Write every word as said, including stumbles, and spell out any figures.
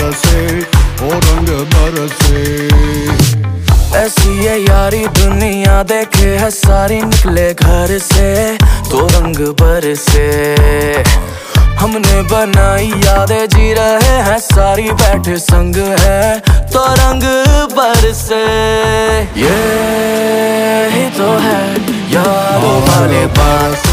बरसे ओ रंग बरसे। ऐसी है यारी दुनिया देखे है सारी, निकले घर से तो रंग बरसे। हमने बनाई यादें जी रहे हैं सारी, बैठे संग है तो रंग बरसे। ये ही तो है यारों वाले पास।